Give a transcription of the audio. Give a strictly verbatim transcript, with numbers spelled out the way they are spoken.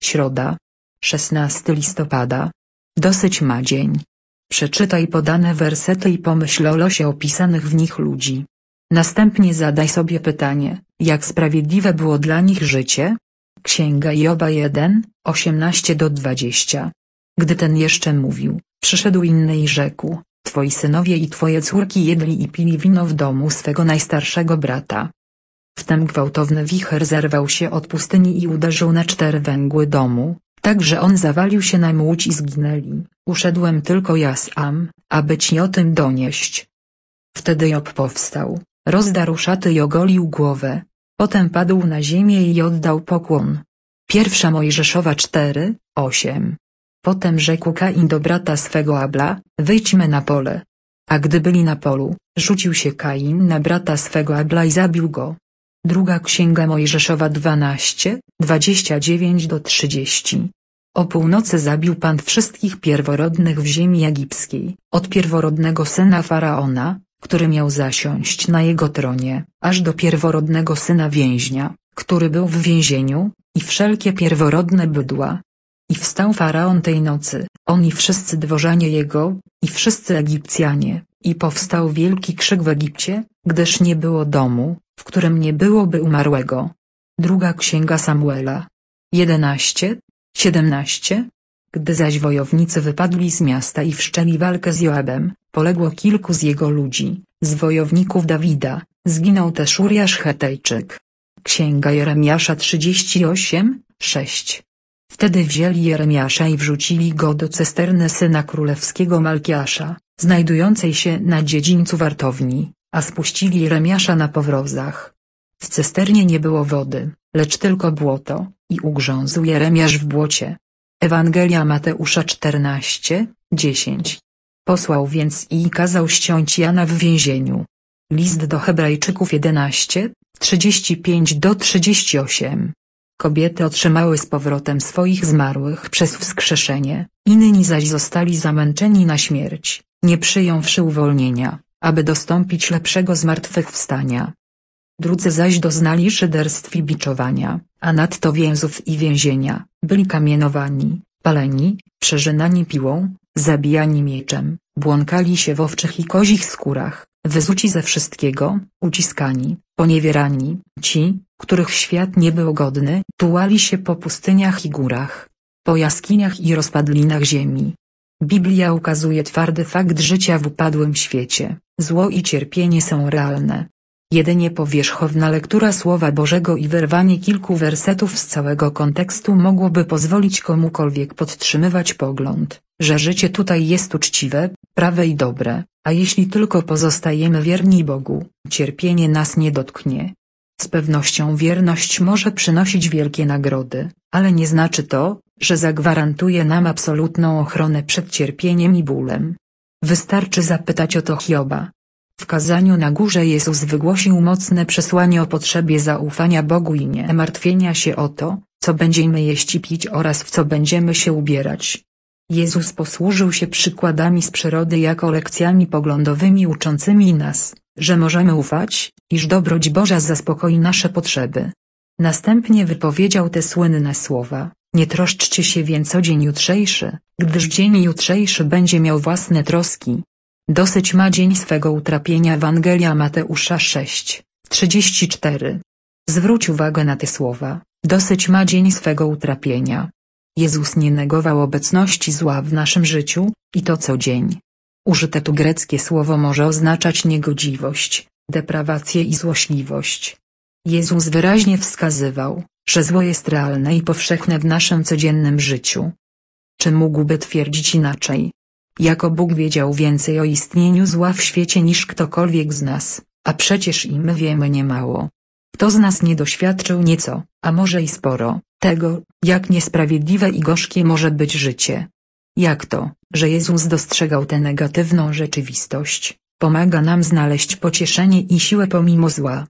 Środa. szesnastego listopada. Dosyć ma dzień. Przeczytaj podane wersety i pomyśl o losie opisanych w nich ludzi. Następnie zadaj sobie pytanie, jak sprawiedliwe było dla nich życie? Księga Joba jeden, osiemnaście do dwudziestu. Gdy ten jeszcze mówił, przyszedł inny i rzekł: Twoi synowie i twoje córki jedli i pili wino w domu swego najstarszego brata. Wtem gwałtowny wicher zerwał się od pustyni i uderzył na cztery węgły domu, tak że on zawalił się na łódź i zginęli. Uszedłem tylko ja sam, aby ci o tym donieść. Wtedy Job powstał, rozdarł szaty i ogolił głowę. Potem padł na ziemię i oddał pokłon. Pierwsza Mojżeszowa cztery, osiem. Potem rzekł Kain do brata swego Abla: Wyjdźmy na pole. A gdy byli na polu, rzucił się Kain na brata swego Abla i zabił go. Druga Księga Mojżeszowa dwanaście, dwadzieścia dziewięć do trzydziestu. O północy zabił Pan wszystkich pierworodnych w ziemi egipskiej, od pierworodnego syna Faraona, który miał zasiąść na jego tronie, aż do pierworodnego syna więźnia, który był w więzieniu, i wszelkie pierworodne bydła. I wstał Faraon tej nocy, on i wszyscy dworzanie jego, i wszyscy Egipcjanie, i powstał wielki krzyk w Egipcie, gdyż nie było domu, w którym nie byłoby umarłego. Druga Księga Samuela jedenaście, siedemnaście. Gdy zaś wojownicy wypadli z miasta i wszczęli walkę z Joabem, poległo kilku z jego ludzi, z wojowników Dawida, zginął też Uriasz Chetejczyk. Księga Jeremiasza trzydzieści osiem, sześć. Wtedy wzięli Jeremiasza i wrzucili go do cysterny syna królewskiego Malkiasza, znajdującej się na dziedzińcu wartowni, a spuścili Jeremiasza na powrozach. W cysternie nie było wody, lecz tylko błoto, i ugrzązł Jeremiasz w błocie. Ewangelia Mateusza czternaście, dziesięć. Posłał więc i kazał ściąć Jana w więzieniu. List do Hebrajczyków jedenaście, trzydzieści pięć do trzydziestu ośmiu. Kobiety otrzymały z powrotem swoich zmarłych przez wskrzeszenie, inni zaś zostali zamęczeni na śmierć, nie przyjąwszy uwolnienia, aby dostąpić lepszego zmartwychwstania. Drudzy zaś doznali szyderstw i biczowania, a nadto więzów i więzienia, byli kamienowani, paleni, przerzynani piłą, zabijani mieczem, błąkali się w owczych i kozich skórach, wyzuci ze wszystkiego, uciskani, poniewierani. Ci, których świat nie był godny, tułali się po pustyniach i górach, po jaskiniach i rozpadlinach ziemi. Biblia ukazuje twardy fakt życia w upadłym świecie. Zło i cierpienie są realne. Jedynie powierzchowna lektura Słowa Bożego i wyrwanie kilku wersetów z całego kontekstu mogłoby pozwolić komukolwiek podtrzymywać pogląd, że życie tutaj jest uczciwe, prawe i dobre, a jeśli tylko pozostajemy wierni Bogu, cierpienie nas nie dotknie. Z pewnością wierność może przynosić wielkie nagrody, ale nie znaczy to, że zagwarantuje nam absolutną ochronę przed cierpieniem i bólem. Wystarczy zapytać o to Hioba. W kazaniu na górze Jezus wygłosił mocne przesłanie o potrzebie zaufania Bogu i nie martwienia się o to, co będziemy jeść i pić oraz w co będziemy się ubierać. Jezus posłużył się przykładami z przyrody jako lekcjami poglądowymi uczącymi nas, że możemy ufać, iż dobroć Boża zaspokoi nasze potrzeby. Następnie wypowiedział te słynne słowa: nie troszczcie się więc o dzień jutrzejszy, gdyż dzień jutrzejszy będzie miał własne troski. Dosyć ma dzień swego utrapienia. Ewangelia Mateusza sześć, trzydzieści cztery. Zwróć uwagę na te słowa: dosyć ma dzień swego utrapienia. Jezus nie negował obecności zła w naszym życiu, i to co dzień. Użyte tu greckie słowo może oznaczać niegodziwość, deprawację i złośliwość. Jezus wyraźnie wskazywał, że zło jest realne i powszechne w naszym codziennym życiu. Czy mógłby twierdzić inaczej? Jako Bóg wiedział więcej o istnieniu zła w świecie niż ktokolwiek z nas, a przecież i my wiemy niemało. Kto z nas nie doświadczył nieco, a może i sporo, tego, jak niesprawiedliwe i gorzkie może być życie? Jak to, że Jezus dostrzegał tę negatywną rzeczywistość, pomaga nam znaleźć pocieszenie i siłę pomimo zła?